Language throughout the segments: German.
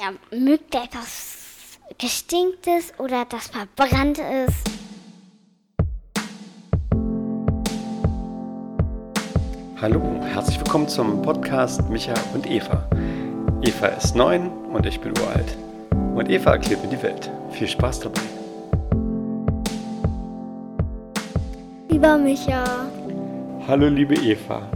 Ja, mögt ihr etwas Gestinktes oder das verbrannt ist? Hallo, herzlich willkommen zum Podcast Micha und Eva. Eva ist 9 und ich bin uralt. Und Eva erklärt mir die Welt. Viel Spaß dabei. Lieber Micha. Hallo, liebe Eva.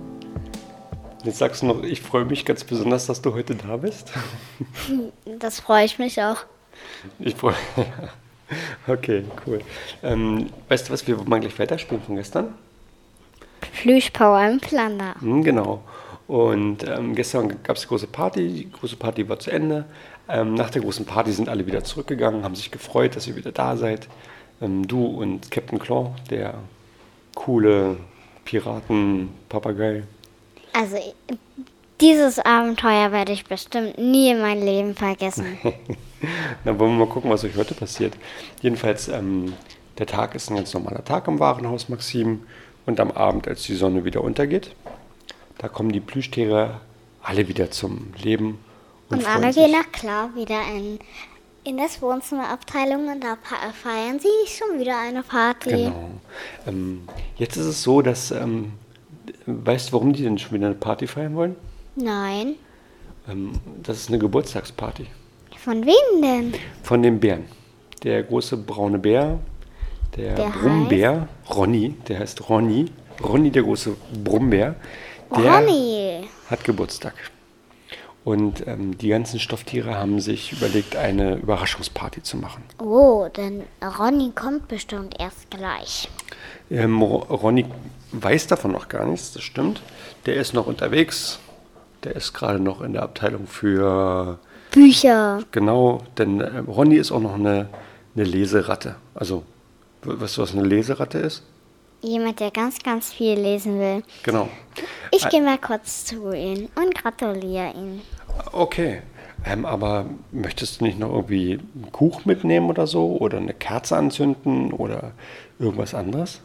Jetzt sagst du noch, ich freue mich ganz besonders, dass du heute da bist. Das freue ich mich auch. Ich freue mich. Okay, cool. Weißt du was, wir wollen gleich weiterspielen von gestern? Plüschpower im Flander. Genau. Und gestern gab es die große Party. Die große Party war zu Ende. Nach der großen Party sind alle wieder zurückgegangen, haben sich gefreut, dass ihr wieder da seid. Du und Captain Claw, der coole Piraten-Papagei. Also, dieses Abenteuer werde ich bestimmt nie in meinem Leben vergessen. Dann wollen wir mal gucken, was euch heute passiert. Jedenfalls, der Tag ist ein ganz normaler Tag im Warenhaus Maxim. Und am Abend, als die Sonne wieder untergeht, da kommen die Plüschtiere alle wieder zum Leben. Und alle gehen nach klar wieder in das Wohnzimmerabteilung und da feiern sie schon wieder eine Party. Genau. Jetzt ist es so, dass, weißt du, warum die denn schon wieder eine Party feiern wollen? Nein. Das ist eine Geburtstagsparty. Von wem denn? Von dem Bären. Der große braune Bär, der Brummbär, Ronny, der heißt Ronny. Ronny, der große Brummbär, der hat Geburtstag. Und die ganzen Stofftiere haben sich überlegt, eine Überraschungsparty zu machen. Oh, denn Ronny kommt bestimmt erst gleich. Ronny weiß davon noch gar nichts, das stimmt. Der ist noch unterwegs. Der ist gerade noch in der Abteilung für Bücher. Genau, denn Ronny ist auch noch eine Leseratte. Also, weißt du, was eine Leseratte ist? Jemand, der ganz, ganz viel lesen will. Genau. Ich gehe mal kurz zu ihm und gratuliere ihm. Okay, aber möchtest du nicht noch irgendwie einen Kuchen mitnehmen oder so? Oder eine Kerze anzünden oder irgendwas anderes?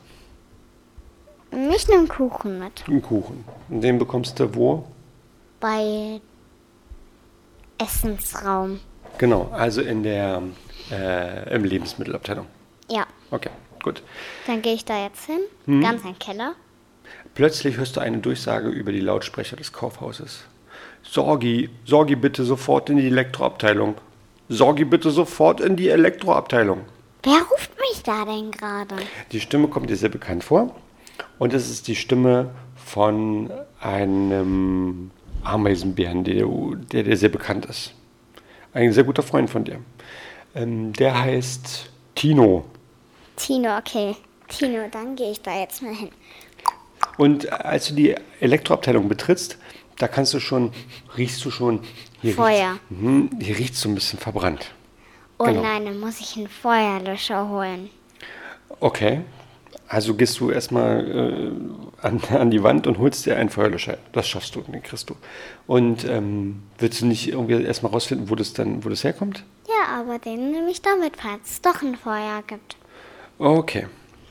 Ich nehme Kuchen mit. Einen Kuchen. Und den bekommst du wo? Bei Essensraum. Genau, also in der im Lebensmittelabteilung. Ja. Okay, gut. Dann gehe ich da jetzt hin, ganz in den Keller. Plötzlich hörst du eine Durchsage über die Lautsprecher des Kaufhauses. Sorgi bitte sofort in die Elektroabteilung. Sorgi bitte sofort in die Elektroabteilung. Wer ruft mich da denn gerade? Die Stimme kommt dir sehr bekannt vor. Und es ist die Stimme von einem Ameisenbären, der dir sehr bekannt ist. Ein sehr guter Freund von dir. Der heißt Tino. Tino, okay. Tino, dann gehe ich da jetzt mal hin. Und als du die Elektroabteilung betrittst, da riechst du schon, Feuer. Hier riecht es so ein bisschen verbrannt. Oh Genau. nein, dann muss ich einen Feuerlöscher holen. Okay, also gehst du erstmal an die Wand und holst dir einen Feuerlöscher. Das schaffst du, den kriegst du. Und willst du nicht irgendwie erstmal rausfinden, wo das herkommt? Ja, aber den nehme ich damit, falls es doch ein Feuer gibt. Okay.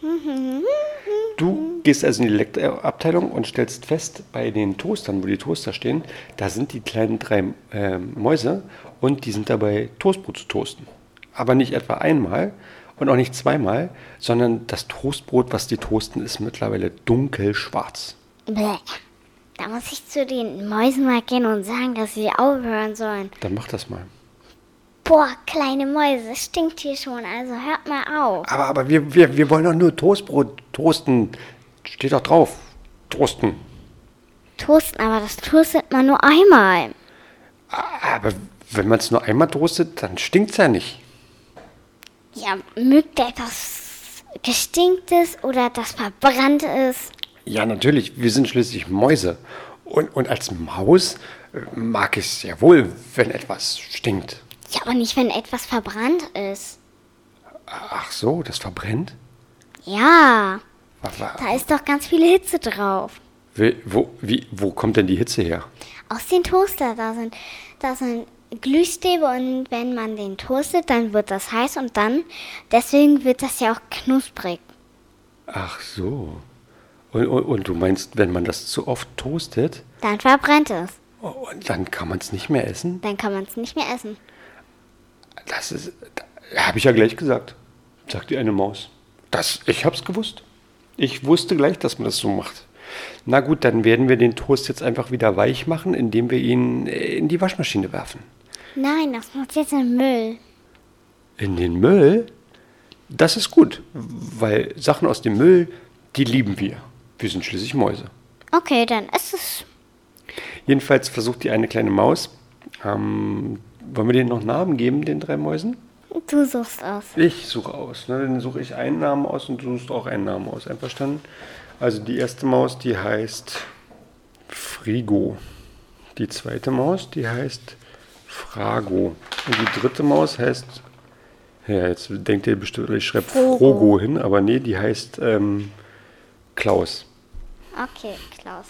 Du gehst also in die Elektroabteilung und stellst fest, bei den Toastern, wo die Toaster stehen, da sind die kleinen 3 Mäuse und die sind dabei, Toastbrot zu toasten. Aber nicht etwa einmal und auch nicht zweimal, sondern das Toastbrot, was die toasten, ist mittlerweile dunkelschwarz. Bäh. Da muss ich zu den Mäusen mal gehen und sagen, dass sie aufhören sollen. Dann mach das mal. Boah, kleine Mäuse, stinkt hier schon, also hört mal auf. Aber wir wollen doch nur Toastbrot toasten. Steht doch drauf. Toasten. Toasten, aber das toastet man nur einmal. Aber wenn man es nur einmal toastet, dann stinkt es ja nicht. Ja, mögt ihr etwas Gestinktes oder das verbrannt ist? Ja, natürlich. Wir sind schließlich Mäuse. Und als Maus mag ich es ja wohl, wenn etwas stinkt. Ja, aber nicht, wenn etwas verbrannt ist. Ach so, das verbrennt? Ja, da ist doch ganz viel Hitze drauf. Wo kommt denn die Hitze her? Aus den Toaster, da sind Glühstäbe und wenn man den toastet, dann wird das heiß und deswegen wird das ja auch knusprig. Ach so. Und du meinst, wenn man das zu oft toastet? Dann verbrennt es. Oh, und dann kann man es nicht mehr essen? Dann kann man es nicht mehr essen. Das ist, habe ich ja gleich gesagt, sagt die eine Maus. Ich hab's gewusst. Ich wusste gleich, dass man das so macht. Na gut, dann werden wir den Toast jetzt einfach wieder weich machen, indem wir ihn in die Waschmaschine werfen. Nein, das muss jetzt in den Müll. In den Müll? Das ist gut, weil Sachen aus dem Müll, die lieben wir. Wir sind schließlich Mäuse. Okay, dann ist es. Jedenfalls versucht die eine kleine Maus. Wollen wir denen noch Namen geben, den 3 Mäusen? Du suchst aus. Ich suche aus. Ne? Dann suche ich einen Namen aus und du suchst auch einen Namen aus. Einverstanden? Also die erste Maus, die heißt Frigo. Die zweite Maus, die heißt Frago. Und die dritte Maus heißt, ja, jetzt denkt ihr bestimmt, ich schreibe Frogo hin, aber nee, die heißt Klaus. Okay, Klaus.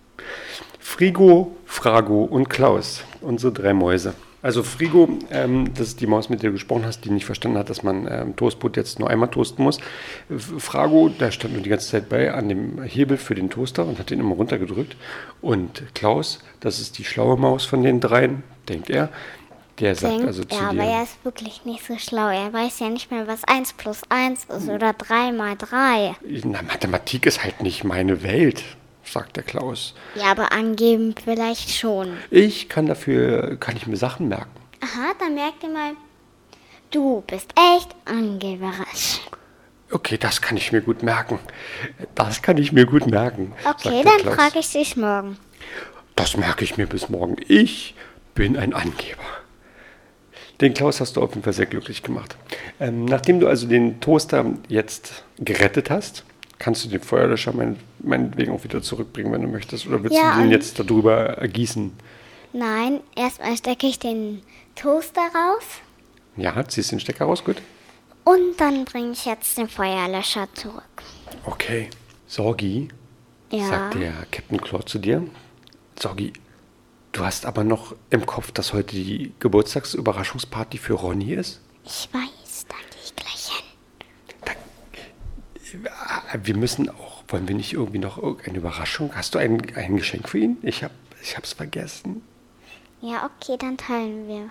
Frigo, Frago und Klaus, unsere 3 Mäuse. Also Frigo, das ist die Maus, mit der du gesprochen hast, die nicht verstanden hat, dass man Toastbrot jetzt nur einmal toasten muss. Frago, der stand nur die ganze Zeit bei an dem Hebel für den Toaster und hat den immer runtergedrückt. Und Klaus, das ist die schlaue Maus von den 3, denkt er. Der sagt also zu ja, dir... aber er ist wirklich nicht so schlau. Er weiß ja nicht mehr, was 1 plus 1 ist oder 3 mal 3. Na, Mathematik ist halt nicht meine Welt, sagt der Klaus. Ja, aber angeben vielleicht schon. Kann ich mir Sachen merken. Aha, dann merk dir mal, du bist echt angeberisch. Okay, das kann ich mir gut merken. Das kann ich mir gut merken. Okay, dann frage ich dich morgen. Das merke ich mir bis morgen. Ich bin ein Angeber. Den Klaus hast du auf jeden Fall sehr glücklich gemacht. Nachdem du also den Toaster jetzt gerettet hast, kannst du den Feuerlöscher meinetwegen auch wieder zurückbringen, wenn du möchtest. Oder willst du den jetzt darüber ergießen? Nein, erstmal stecke ich den Toaster raus. Ja, ziehst den Stecker raus, gut. Und dann bringe ich jetzt den Feuerlöscher zurück. Okay. Sorgi, sagt der Captain Claw zu dir. Sorgi, du hast aber noch im Kopf, dass heute die Geburtstagsüberraschungsparty für Ronny ist? Ich weiß, da gehe ich gleich hin. Wir müssen auch, wollen wir nicht irgendwie noch irgendeine Überraschung? Hast du ein Geschenk für ihn? Ich hab's vergessen. Ja, okay, dann teilen wir.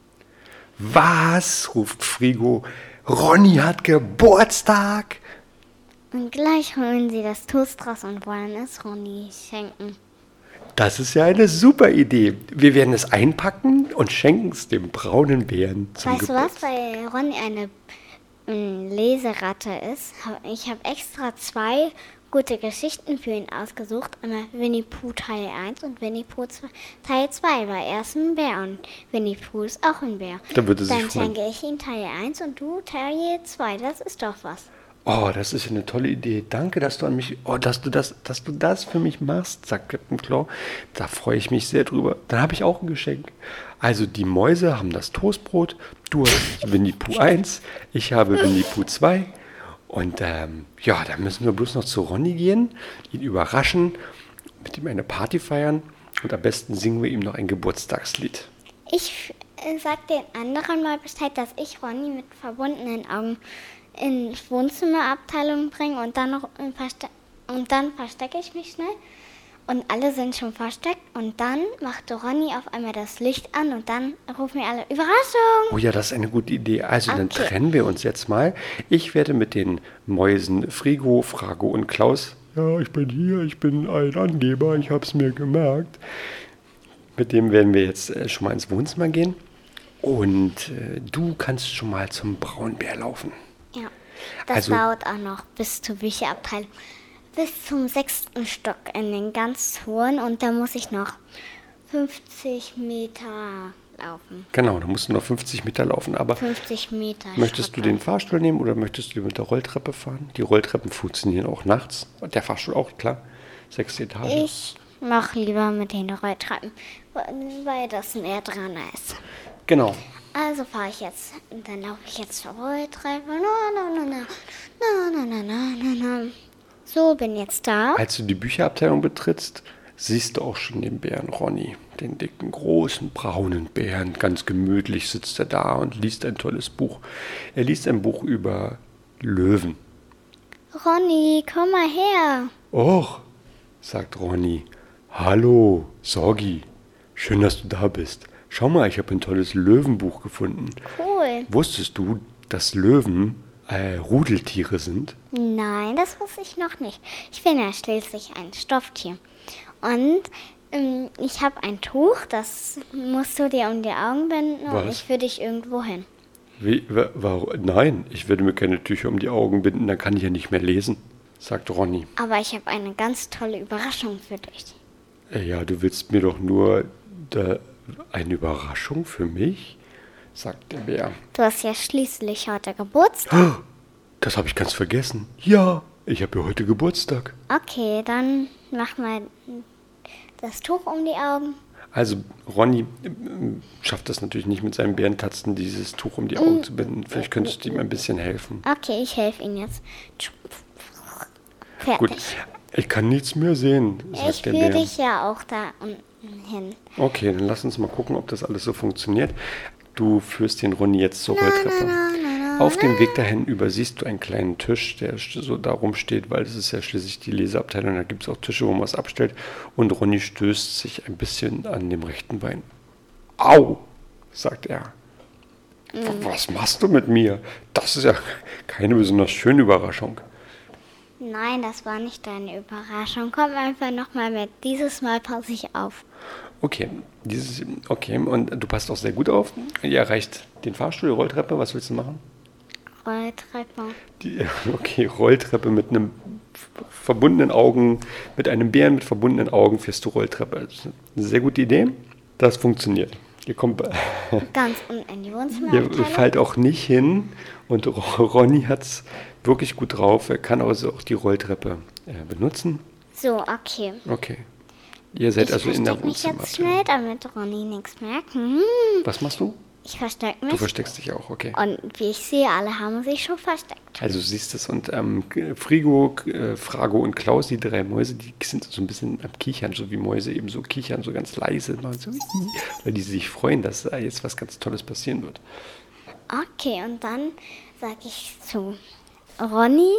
Was? Ruft Frigo. Ronny hat Geburtstag. Und gleich holen sie das Toast raus und wollen es Ronny schenken. Das ist ja eine super Idee. Wir werden es einpacken und schenken es dem braunen Bären zum Geburtstag. Weißt du was, weil Ronny eine Leseratte ist? Ich habe extra 2 gute Geschichten für ihn ausgesucht. Einmal Winnie Pooh Teil 1 und Winnie Pooh Teil 2, weil er ist ein Bär und Winnie Pooh ist auch ein Bär. Dann schenke ich ihm Teil 1 und du Teil 2. Das ist doch was. Oh, das ist eine tolle Idee. Danke, dass du dass du das für mich machst, sagt Captain Claw. Da freue ich mich sehr drüber. Dann habe ich auch ein Geschenk. Also die Mäuse haben das Toastbrot, du hast Winnie Pooh 1, ich habe Winnie Pooh 2. Und dann müssen wir bloß noch zu Ronny gehen, ihn überraschen, mit ihm eine Party feiern und am besten singen wir ihm noch ein Geburtstagslied. Ich sag den anderen mal Bescheid, dass ich Ronny mit verbundenen Augen in die Wohnzimmerabteilung bringe und dann verstecke ich mich schnell. Und alle sind schon versteckt und dann macht Ronny auf einmal das Licht an und dann rufen wir alle Überraschung. Oh ja, das ist eine gute Idee. Also dann trennen wir uns jetzt mal. Ich werde mit den Mäusen Frigo, Frago und Klaus. Ja, ich bin hier, ich bin ein Angeber, ich habe es mir gemerkt. Mit dem werden wir jetzt schon mal ins Wohnzimmer gehen. Und du kannst schon mal zum Braunbär laufen. Ja, das dauert auch noch bis zur Bücherabteilung. Bis zum 6. Stock in den ganz hohen und da muss ich noch 50 Meter laufen. Genau, da musst du noch 50 Meter laufen. Aber 50 Meter. Möchtest du den Fahrstuhl nehmen oder möchtest du mit der Rolltreppe fahren? Die Rolltreppen funktionieren auch nachts. Der Fahrstuhl auch, klar. 6 Etagen. Ich mache lieber mit den Rolltreppen, weil das näher dran ist. Genau. Also fahre ich jetzt, und dann laufe ich jetzt zur Rolltreppe. So, bin jetzt da. Als du die Bücherabteilung betrittst, siehst du auch schon den Bären Ronny, den dicken, großen, braunen Bären. Ganz gemütlich sitzt er da und liest ein tolles Buch. Er liest ein Buch über Löwen. Ronny, komm mal her. Och, sagt Ronny. Hallo, Sorgi. schön, dass du da bist. Schau mal, ich habe ein tolles Löwenbuch gefunden. Cool. Wusstest du, dass Löwen Rudeltiere sind? Nein, das wusste ich noch nicht. Ich bin ja schließlich ein Stofftier. Und ich habe ein Tuch, das musst du dir um die Augen binden und Was? ich führe dich irgendwo hin. Warum? Nein, ich werde mir keine Tücher um die Augen binden, dann kann ich ja nicht mehr lesen, sagt Ronny. Aber ich habe eine ganz tolle Überraschung für dich. Ja, du willst mir doch nur eine Überraschung für mich, sagt der Bär. Du hast ja schließlich heute Geburtstag. Das habe ich ganz vergessen. Ja, ich habe ja heute Geburtstag. Okay, dann mach mal das Tuch um die Augen. Also Ronny schafft das natürlich nicht mit seinen Bärentatzen, dieses Tuch um die Augen zu binden. Vielleicht könntest du ihm ein bisschen helfen. Okay, ich helfe Ihnen jetzt. Fertig. Gut, ich kann nichts mehr sehen, Ich sagt der führe Bär. dich ja auch da unten hin. Okay, dann lass uns mal gucken, ob das alles so funktioniert. Du führst den Ronny jetzt zur Rolltreppe. Auf dem Weg dahin übersiehst du einen kleinen Tisch, der so da rumsteht, weil das ist ja schließlich die Leseabteilung. Da gibt es auch Tische, wo man was abstellt. Und Ronny stößt sich ein bisschen an dem rechten Bein. Au, sagt er. Was machst du mit mir? Das ist ja keine besonders schöne Überraschung. Nein, das war nicht deine Überraschung. Komm einfach nochmal mit. Dieses Mal passe ich auf. Okay, und du passt auch sehr gut auf. Ihr erreicht den Fahrstuhl, die Rolltreppe. Was willst du machen? Rolltreppe. Rolltreppe mit einem verbundenen Augen, mit einem Bären mit verbundenen Augen fährst du Rolltreppe. Das ist eine sehr gute Idee. Das funktioniert. Ihr kommt, Ganz unten in die ihr Wohnzimmerabteilung. fallt auch nicht hin und Ronny hat es wirklich gut drauf. Er kann also auch die Rolltreppe benutzen. So, okay. Okay. Ihr seid Ich also in der verstecke mich jetzt Wohnzimmerabteilung. schnell, damit Ronny nichts merkt. Was machst du? Ich verstecke Du mich. versteckst dich auch, okay. Und wie ich sehe, alle haben sich schon versteckt. Also du siehst es und Frigo, Frago und Klaus, die drei Mäuse, die sind so ein bisschen am Kichern, so wie Mäuse eben so kichern, so ganz leise, machen so, weil die sich freuen, dass da jetzt was ganz Tolles passieren wird. Okay, und dann sage ich zu Ronny,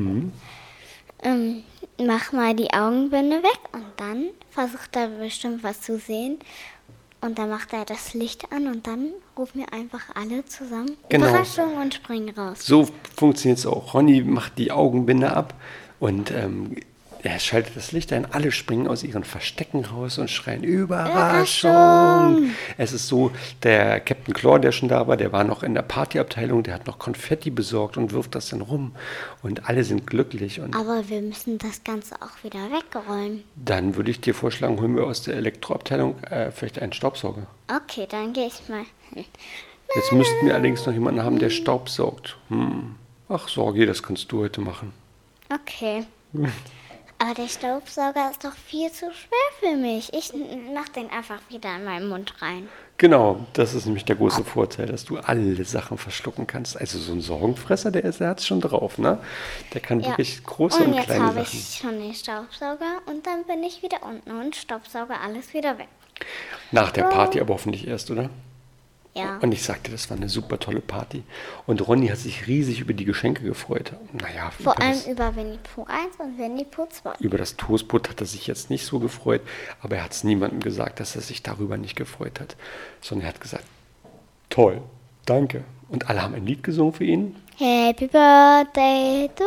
mach mal die Augenbinde weg und dann versucht er bestimmt was zu sehen. Und dann macht er das Licht an und dann rufen wir einfach alle zusammen. Genau. Überraschung und springen raus. So funktioniert es auch. Ronny macht die Augenbinde ab und er schaltet das Licht ein. Alle springen aus ihren Verstecken raus und schreien Überraschung. Es ist so, der Captain Claw, der schon da war, der war noch in der Partyabteilung, der hat noch Konfetti besorgt und wirft das dann rum. Und alle sind glücklich. Und Aber wir müssen das Ganze auch wieder wegräumen. dann würde ich dir vorschlagen, holen wir aus der Elektroabteilung vielleicht einen Staubsauger. Okay, dann gehe ich mal hin. Jetzt müssten wir allerdings noch jemanden haben, der Staub saugt. Ach, Sorge, das kannst du heute machen. Okay. Aber der Staubsauger ist doch viel zu schwer für mich. Ich mach den einfach wieder in meinen Mund rein. Genau, das ist nämlich der große Vorteil, dass du alle Sachen verschlucken kannst. Also so ein Sorgenfresser, der hat es schon drauf, ne? Der kann wirklich große und jetzt kleine habe Sachen. ich schon den Staubsauger und dann bin ich wieder unten und staubsauge alles wieder weg. Nach der Party aber hoffentlich erst, oder? Ja. Und ich sagte, das war eine super tolle Party. Und Ronny hat sich riesig über die Geschenke gefreut. Naja, Vor allem über Winnie Pooh 1 und Winnie Pooh 2. über das Toastbrot hat er sich jetzt nicht so gefreut, aber er hat es niemandem gesagt, dass er sich darüber nicht gefreut hat. Sondern er hat gesagt, toll, danke. Und alle haben ein Lied gesungen für ihn. Happy Birthday to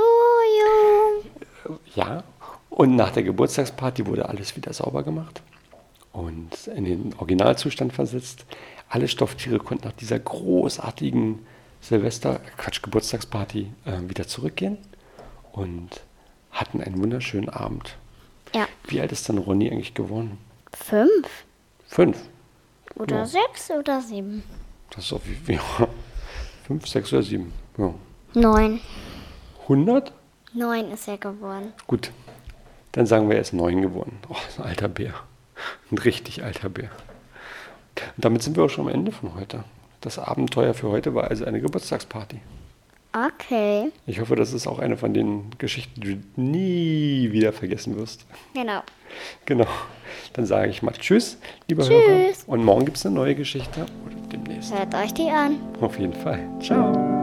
you. Ja, und nach der Geburtstagsparty wurde alles wieder sauber gemacht und in den Originalzustand versetzt. Alle Stofftiere konnten nach dieser großartigen Geburtstagsparty wieder zurückgehen und hatten einen wunderschönen Abend. Ja. Wie alt ist dann Ronny eigentlich geworden? 5 5. oder 6 oder 7. Das ist auf wie 5, 6 oder 7. Ja. 9. 100? 9 ist er geworden. Gut, dann sagen wir, er ist 9 geworden. Oh, ein alter Bär. Ein richtig alter Bär. Und damit sind wir auch schon am Ende von heute. Das Abenteuer für heute war also eine Geburtstagsparty. Okay. Ich hoffe, das ist auch eine von den Geschichten, die du nie wieder vergessen wirst. Genau. Genau. Dann sage ich mal Tschüss, lieber Tschüss. Hörer. Und morgen gibt es eine neue Geschichte. Oder demnächst. Hört euch die an. Auf jeden Fall. Ciao.